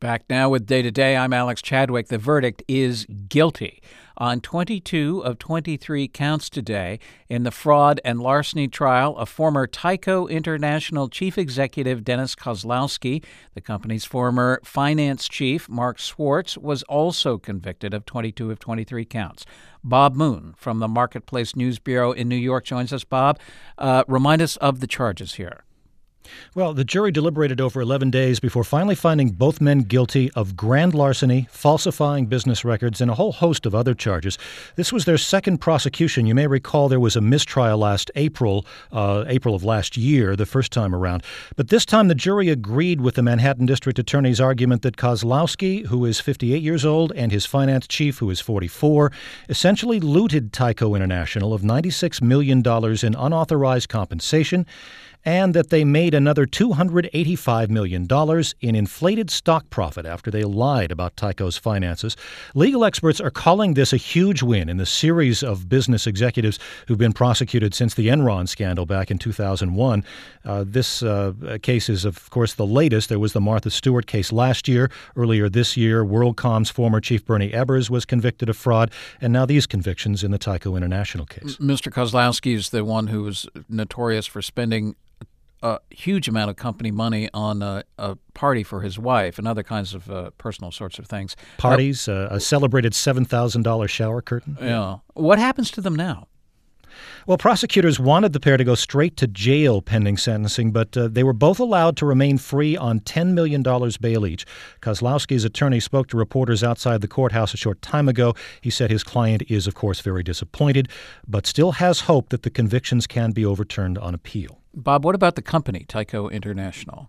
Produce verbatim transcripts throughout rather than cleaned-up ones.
Back now with Day to Day, I'm Alex Chadwick. The verdict is guilty on twenty-two of twenty-three counts today in the fraud and larceny trial of former Tyco International chief executive Dennis Kozlowski. The company's former finance chief, Mark Schwartz, was also convicted of twenty-two of twenty-three counts. Bob Moon from the Marketplace News Bureau in New York joins us. Bob, uh, remind us of the charges here. Well, the jury deliberated over eleven days before finally finding both men guilty of grand larceny, falsifying business records, and a whole host of other charges. This was their second prosecution. You may recall there was a mistrial last April, uh, April of last year, the first time around. But this time the jury agreed with the Manhattan District Attorney's argument that Kozlowski, who is fifty-eight years old, and his finance chief, who is forty-four, essentially looted Tyco International of ninety-six million dollars in unauthorized compensation, and that they made another two hundred eighty-five million dollars in inflated stock profit after they lied about Tyco's finances. Legal experts are calling this a huge win in the series of business executives who've been prosecuted since the Enron scandal back in two thousand one. Uh, this uh, case is, of course, the latest. There was the Martha Stewart case last year. Earlier this year, WorldCom's former chief Bernie Ebbers was convicted of fraud, and now these convictions in the Tyco International case. Mister Kozlowski is the one who was notorious for spending a huge amount of company money on a, a party for his wife and other kinds of uh, personal sorts of things. Parties, uh, a celebrated seven thousand dollars shower curtain. Yeah. What happens to them now? Well, prosecutors wanted the pair to go straight to jail pending sentencing, but uh, they were both allowed to remain free on ten million dollars bail each. Kozlowski's attorney spoke to reporters outside the courthouse a short time ago. He said his client is, of course, very disappointed, but still has hope that the convictions can be overturned on appeal. Bob, what about the company, Tyco International?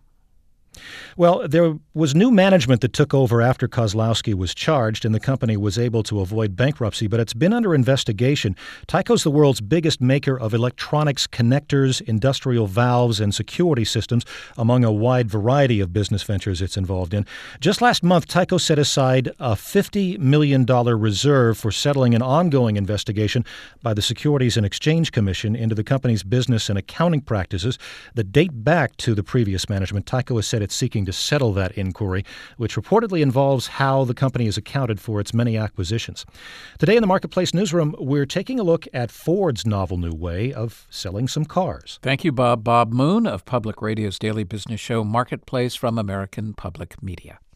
Well, there was new management that took over after Kozlowski was charged, and the company was able to avoid bankruptcy, but it's been under investigation. Tyco's the world's biggest maker of electronics connectors, industrial valves, and security systems, among a wide variety of business ventures it's involved in. Just last month, Tyco set aside a fifty million dollars reserve for settling an ongoing investigation by the Securities and Exchange Commission into the company's business and accounting practices that date back to the previous management. Tyco has said it's seeking to settle that inquiry, which reportedly involves how the company has accounted for its many acquisitions. Today in the Marketplace newsroom, we're taking a look at Ford's novel new way of selling some cars. Thank you, Bob. Bob Moon of Public Radio's daily business show, Marketplace, from American Public Media.